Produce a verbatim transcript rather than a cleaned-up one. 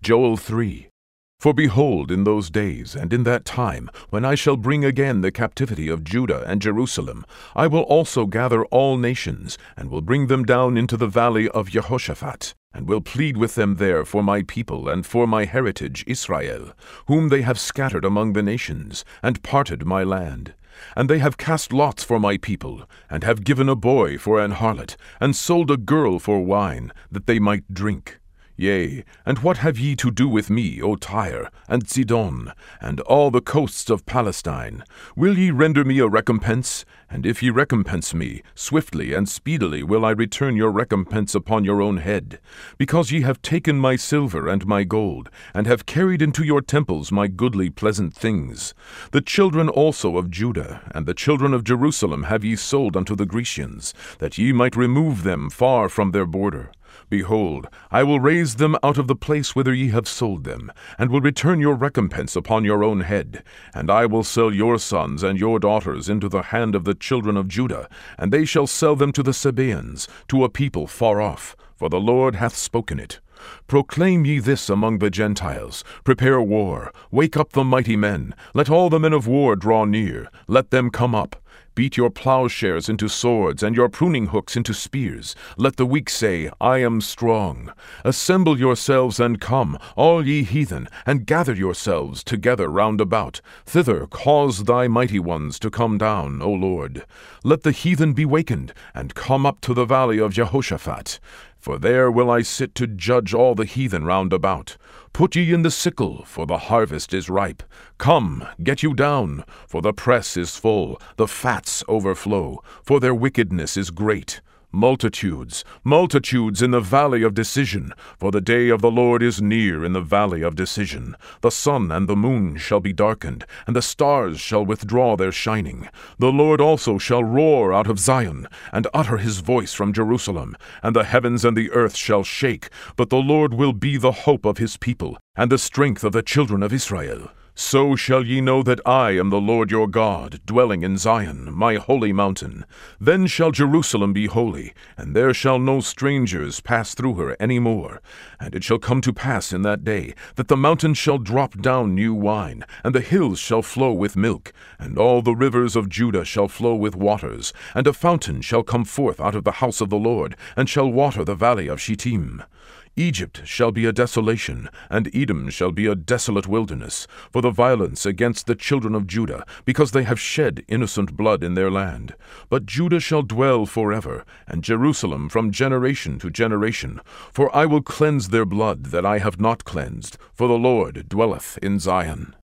Joel three. For behold, in those days, and in that time, when I shall bring again the captivity of Judah and Jerusalem, I will also gather all nations, and will bring them down into the valley of Jehoshaphat, and will plead with them there for my people and for my heritage Israel, whom they have scattered among the nations, and parted my land. And they have cast lots for my people, and have given a boy for an harlot, and sold a girl for wine, that they might drink. Yea, and what have ye to do with me, O Tyre, and Sidon, and all the coasts of Palestine? Will ye render me a recompense? And if ye recompense me, swiftly and speedily will I return your recompense upon your own head. Because ye have taken my silver and my gold, and have carried into your temples my goodly pleasant things. The children also of Judah, and the children of Jerusalem have ye sold unto the Grecians, that ye might remove them far from their border. Behold, I will raise them out of the place whither ye have sold them, and will return your recompense upon your own head. And I will sell your sons and your daughters into the hand of the children of Judah, and they shall sell them to the Sabaeans, to a people far off, for the Lord hath spoken it. Proclaim ye this among the Gentiles, prepare war, wake up the mighty men, let all the men of war draw near, let them come up. Beat your plowshares into swords, and your pruning hooks into spears. Let the weak say, I am strong. Assemble yourselves and come, all ye heathen, and gather yourselves together round about. Thither cause thy mighty ones to come down, O Lord. Let the heathen be wakened, and come up to the valley of Jehoshaphat. For there will I sit to judge all the heathen round about. Put ye in the sickle, for the harvest is ripe. Come, get you down, for the press is full, the fats overflow, for their wickedness is great. Multitudes, multitudes in the valley of decision, for the day of the Lord is near in the valley of decision. The sun and the moon shall be darkened, and the stars shall withdraw their shining. The Lord also shall roar out of Zion, and utter his voice from Jerusalem, and the heavens and the earth shall shake, but the Lord will be the hope of his people, and the strength of the children of Israel. So shall ye know that I am the Lord your God, dwelling in Zion, my holy mountain. Then shall Jerusalem be holy, and there shall no strangers pass through her any more. And it shall come to pass in that day, that the mountains shall drop down new wine, and the hills shall flow with milk, and all the rivers of Judah shall flow with waters, and a fountain shall come forth out of the house of the Lord, and shall water the valley of Shittim. Egypt shall be a desolation, and Edom shall be a desolate wilderness, for the violence against the children of Judah, because they have shed innocent blood in their land. But Judah shall dwell forever, and Jerusalem from generation to generation. For I will cleanse their blood that I have not cleansed, for the Lord dwelleth in Zion.